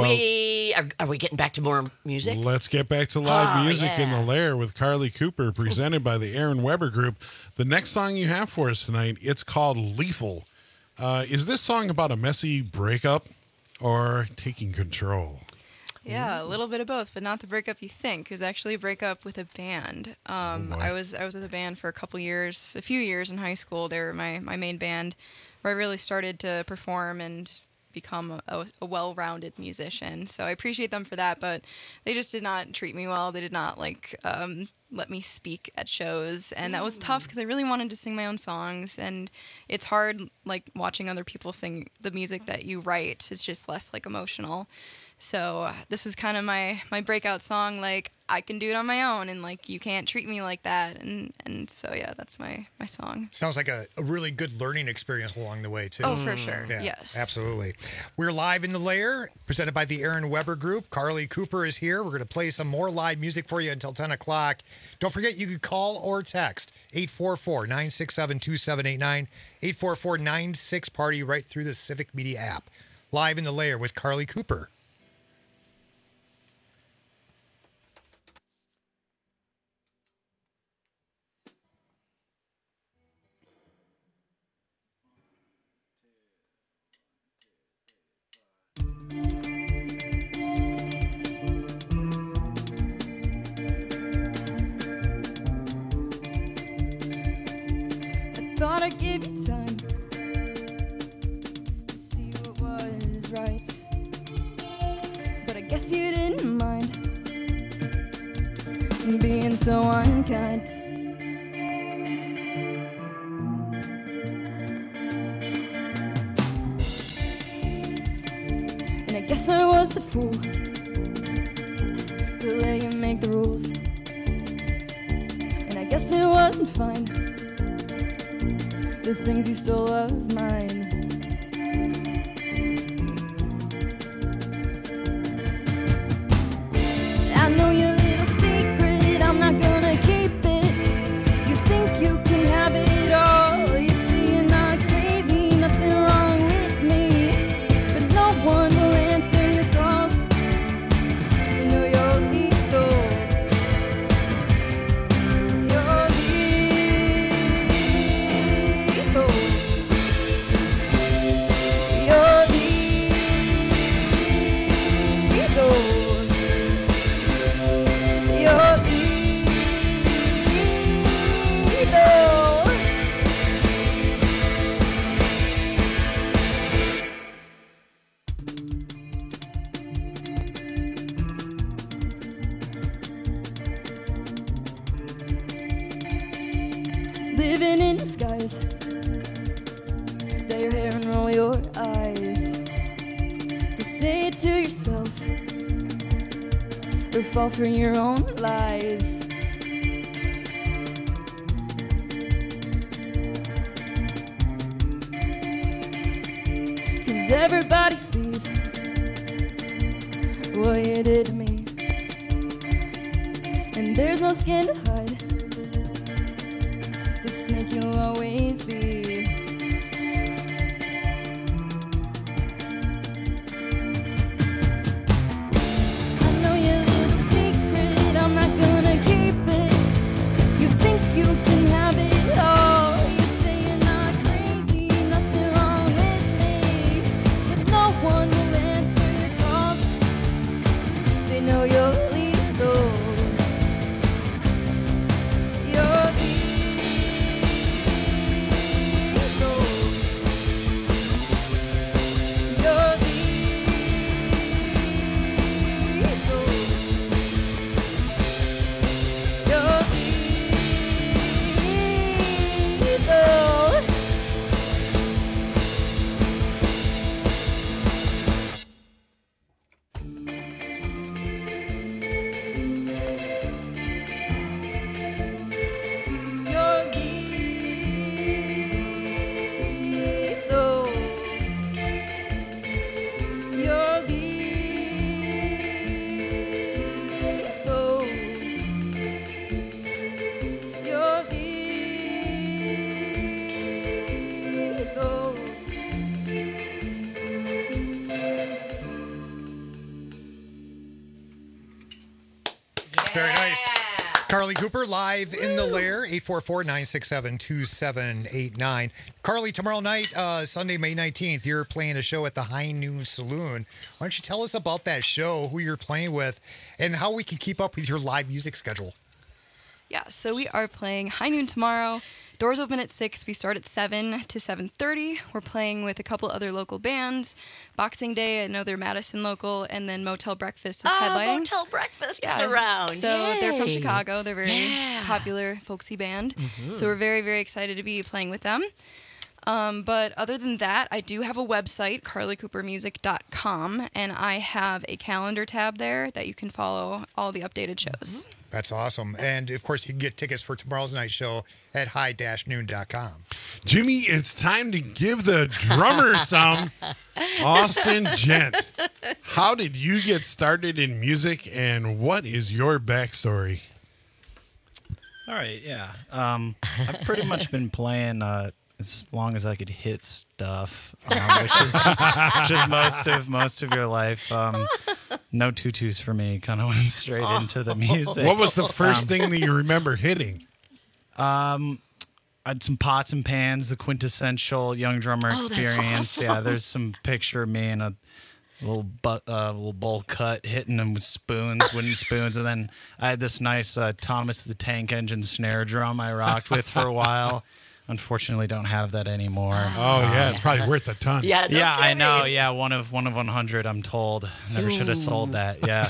Are we getting back to more music? Let's get back to live music in the Lair with Carly Cooper, presented by the Aaron Weber Group. The next song you have for us tonight, it's called Lethal. Is this song about a messy breakup or taking control? Yeah, a little bit of both, but not the breakup you think. It was actually a breakup with a band. I was with a band for a few years in high school. They were my main band, where I really started to perform and become a well-rounded musician. So I appreciate them for that, but they just did not treat me well. They did not let me speak at shows, and that was tough because I really wanted to sing my own songs, and it's hard watching other people sing the music that you write. It's just less emotional. So this is kind of my breakout song. I can do it on my own, and you can't treat me like that. And so yeah, that's my song. Sounds like a really good learning experience along the way too. Oh, for sure. Yeah, Yes. absolutely. We're live in the Lair, presented by the Aaron Weber Group. Carly Cooper is here. We're going to play some more live music for you until 10 o'clock. Don't forget, you can call or text 844-967-2789, 844-96-PARTY right through the Civic Media app. Live in the Lair with Carly Cooper. Thought I'd give you time to see what was right, but I guess you didn't mind being so unkind. And I guess I was the fool to let you make the rules, and I guess it wasn't fine, the things you stole of mine. I know your little secret, I'm not gonna keep it. You think you can have it all. You see you're not crazy, nothing wrong with me, but no one will answer your calls. You know you're lethal. You're lethal. You're lethal. You're lethal. Living in disguise, dye your hair and roll your eyes. So say it to yourself, or fall for your own lies. 'Cause everybody sees what you did to me, and there's no skin to hide. The snake you'll always be. I know your little secret, I'm not gonna keep it. You think you can have it all. You say you're not crazy, nothing wrong with me, but no one will answer your calls. They know you're lethal. You're lethal. You're lethal. You're lethal. You're lethal. You're lethal. You're lethal. Very nice. Carly Cooper live in the Lair, 844-967-2789. Carly, tomorrow night, Sunday, May 19th, you're playing a show at the High Noon Saloon. Why don't you tell us about that show, who you're playing with, and how we can keep up with your live music schedule? Yeah, so we are playing High Noon tomorrow. Doors open at 6. We start at 7 to 7:30. We're playing with a couple other local bands. Boxing Day, another Madison local, and then Motel Breakfast is headlining. Motel Breakfast is around. So they're from Yay. Chicago. They're a very popular folksy band. So we're very, very excited to be playing with them. But other than that, I do have a website, carlycoopermusic.com, and I have a calendar tab there that you can follow all the updated shows. That's awesome. And, of course, you can get tickets for tomorrow's night show at high-noon.com. Jimmy, it's time to give the drummer some. Austin Gent, how did you get started in music, and what is your backstory? All right, yeah. I've pretty much been playing as long as I could hit stuff, which is most of your life. No tutus for me. Kind of went straight into the music. What was the first thing that you remember hitting? I had some pots and pans, the quintessential young drummer experience. That's awesome. Yeah, there's some picture of me in a little bowl cut, hitting them with spoons, wooden spoons, and then I had this nice Thomas the Tank Engine snare drum I rocked with for a while. Unfortunately, don't have that anymore. Oh yeah, it's probably worth a ton. Yeah, no I kidding. know. Yeah, one of 100. I'm told. Never should have sold that. Yeah.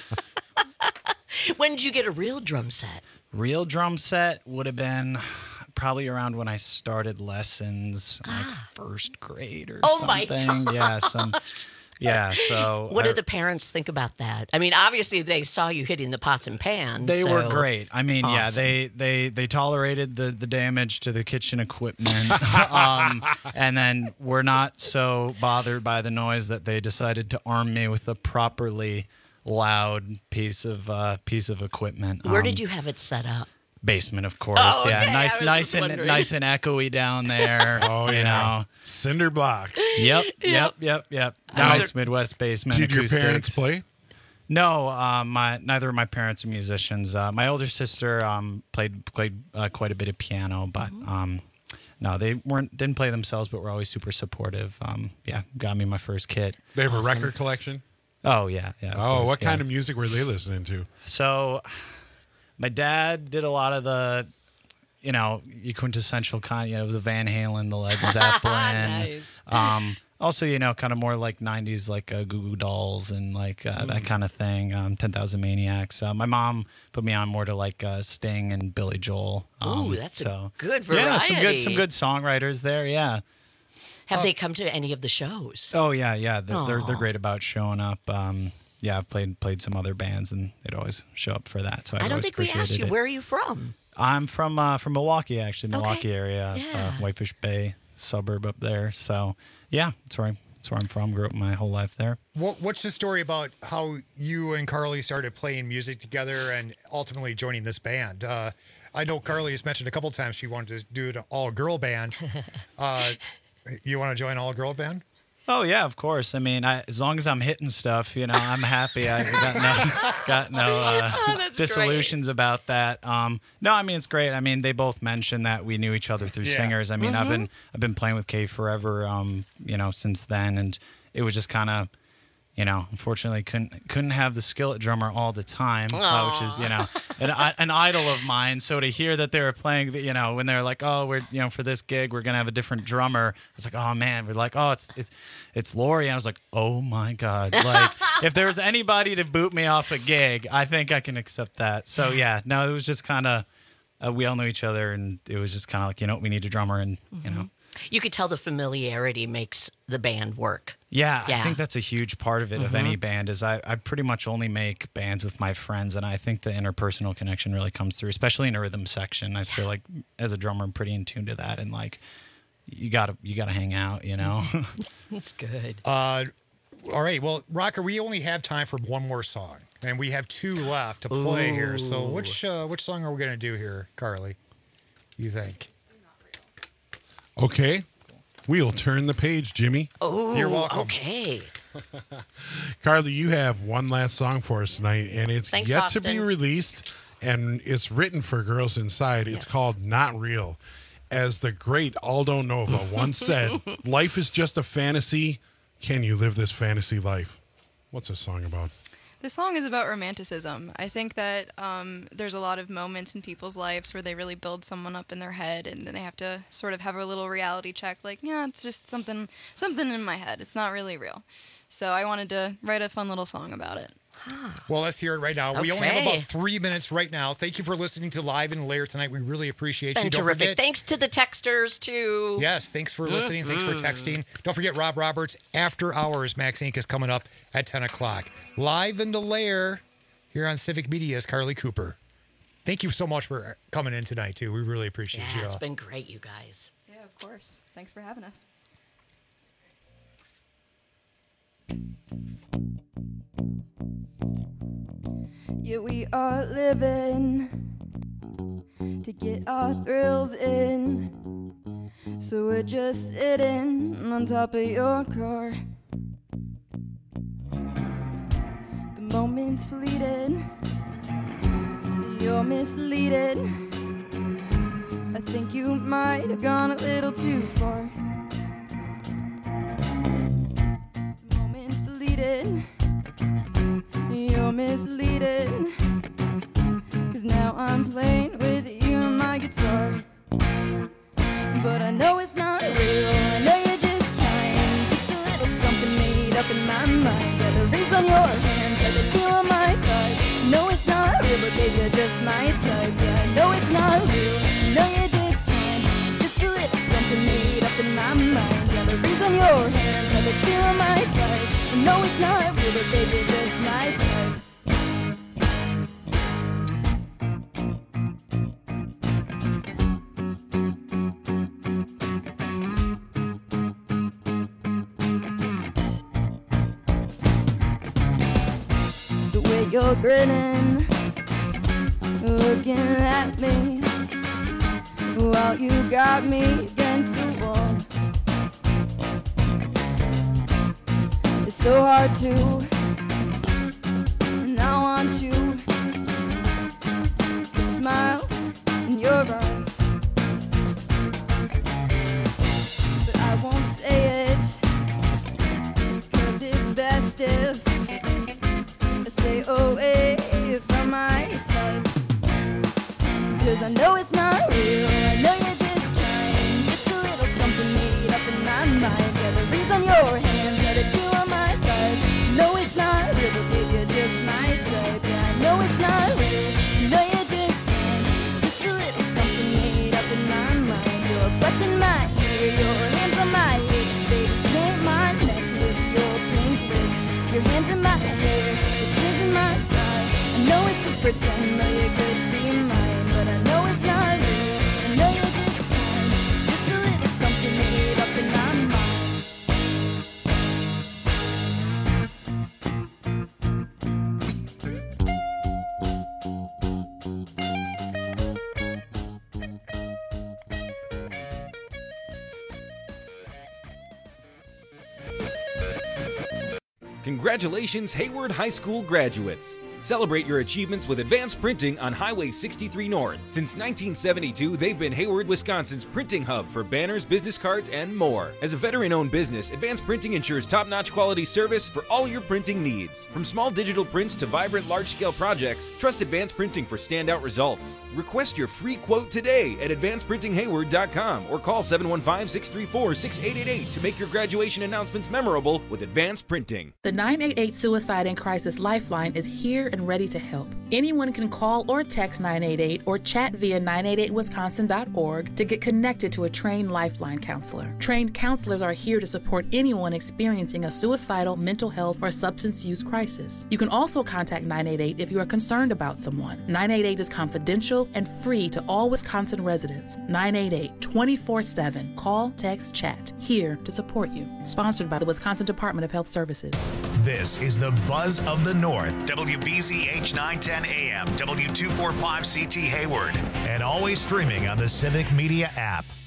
When did you get a real drum set? Real drum set would have been probably around when I started lessons, like first grade or Oh my something. gosh. Yeah. So What did the parents think about that? I mean, obviously they saw you hitting the pots and pans. They were so- great. I mean, Awesome. yeah, they tolerated the damage to the kitchen equipment, and then were not so bothered by the noise that they decided to arm me with a properly loud piece of equipment. Where did you have it set up? Basement, of course. Oh, Yeah, okay. I was nice just wondering. and echoey down there. Oh, you yeah. know. Cinder blocks. Yep. Now, Nice Midwest basement. Did your acoustics. parents play? No, neither of my parents are musicians. My older sister played quite a bit of piano, but no, they didn't play themselves, but were always super supportive. Got me my first kit. They have a record collection? Oh yeah. Of Oh, course, what yeah. kind of music were they listening to? So, my dad did a lot of the, your quintessential kind, the Van Halen, the Led Zeppelin. Nice. Also, kind of more like 90s, like Goo Goo Dolls and like that kind of thing. 10,000 Maniacs. My mom put me on more to like Sting and Billy Joel. Ooh, that's a good variety. Yeah, some good songwriters there. Yeah. Have they come to any of the shows? Oh yeah. They're Aw. great about showing up. I've played some other bands and they'd always show up for that. So I don't think we asked you. Where are you from? I'm from Milwaukee, actually, Milwaukee area, Yeah. Whitefish Bay suburb up there. So yeah, that's where I'm from. Grew up my whole life there. What's the story about how you and Carly started playing music together and ultimately joining this band? I know Carly has mentioned a couple times she wanted to do an all-girl band. You want to join an all-girl band? Oh yeah, of course. I mean, as long as I'm hitting stuff, I'm happy. I got no dissolutions about that. No, I mean it's great. I mean they both mentioned that we knew each other through singers. I mean I've been playing with Kay forever. Since then, and it was just kind of. Unfortunately, couldn't have the skillet drummer all the time, which is an idol of mine. So to hear that they were playing, when they're like, oh, we're for this gig we're gonna have a different drummer. It's like, oh man, we're like, oh, it's Lori. And I was like, oh my god, like if there was anybody to boot me off a gig, I think I can accept that. So yeah, no, it was just kind of we all knew each other, and it was just kind of like we need a drummer, and You could tell the familiarity makes the band work. Yeah, I think that's a huge part of it, of Mhm. any band, is I pretty much only make bands with my friends, and I think the interpersonal connection really comes through, especially in a rhythm section. I feel like as a drummer, I'm pretty in tune to that, and like you gotta hang out, That's good. All right. Well, Rocker, we only have time for one more song, and we have two left to play here. So which song are we going to do here, Carly? You think? Okay. We'll turn the page, Jimmy. Oh, You're welcome. Okay. Carly, you have one last song for us tonight, and it's Thanks, yet to be Austin. released, and it's written for Girls Inside. It's called Not Real. As the great Aldo Nova once said, life is just a fantasy. Can you live this fantasy life? What's this song about? This song is about romanticism. I think that there's a lot of moments in people's lives where they really build someone up in their head, and then they have to sort of have a little reality check, like, yeah, it's just something in my head. It's not really real. So I wanted to write a fun little song about it. Well, let's hear it right now. We only have about 3 minutes right now. Thank you for listening to Live in the Lair tonight. We really appreciate you. Don't forget. Thanks to the texters, too. Yes, thanks for listening. Thanks for texting. Don't forget Rob Roberts. After Hours, Max Inc. is coming up at 10 o'clock. Live in the Lair here on Civic Media's Carly Cooper. Thank you so much for coming in tonight, too. We really appreciate you. Yeah, it's been great, you guys. Yeah, of course. Thanks for having us. Yeah, we are living to get our thrills in. So we're just sitting on top of your car. The moment's fleeting, you're misleading. I think you might have gone a little too far. The moment's fleeting, you're misleading. 'Cause now I'm playing with you and my guitar. But I know it's not real, I know you're just kind. Just a little something made up in my mind. Yeah, the rings on your hands, like the feel on my thighs. No, it's not real, but baby, you're just my type. Yeah, I know it's not real, I know you're just kind. Just a little something made up in my mind. Yeah, the rings on your hands, like the feel on my thighs. I know it's not real, but baby, you're just my type. You're grinning, looking at me, while you got me against the wall. It's so hard to, and I want you to smile in your eyes. But I won't say it, 'cause it's best if stay away from my type. 'Cause I know it's not real, I know you're just kind. Just a little something made up in my mind. Yeah, the rings on your hands, yeah, the feel on my thighs. No, it's not real, but baby, you're just my type. Yeah, I know it's not real, I know you're just kind. Just a little something made up in my mind. Your breath in my hair, your hands on my hips, baby, paint my neck with your pink lips. Your hands in my hair, I know it's just pretend that you could be mine, but I know it's not real. I know you're just kind, just a little something made up in my mind. Congratulations, Hayward High School graduates! Celebrate your achievements with Advanced Printing on Highway 63 North. Since 1972, they've been Hayward, Wisconsin's printing hub for banners, business cards, and more. As a veteran-owned business, Advanced Printing ensures top-notch quality service for all your printing needs. From small digital prints to vibrant large-scale projects, trust Advanced Printing for standout results. Request your free quote today at advancedprintinghayward.com or call 715-634-6888 to make your graduation announcements memorable with Advanced Printing. The 988 Suicide and Crisis Lifeline is here and ready to help. Anyone can call or text 988 or chat via 988wisconsin.org to get connected to a trained Lifeline counselor. Trained counselors are here to support anyone experiencing a suicidal, mental health, or substance use crisis. You can also contact 988 if you are concerned about someone. 988 is confidential and free to all Wisconsin residents. 988 24/7. Call, text, chat. Here to support you. Sponsored by the Wisconsin Department of Health Services. This is the Buzz of the North. WBZH 910 AM, W245CT Hayward, and always streaming on the Civic Media app.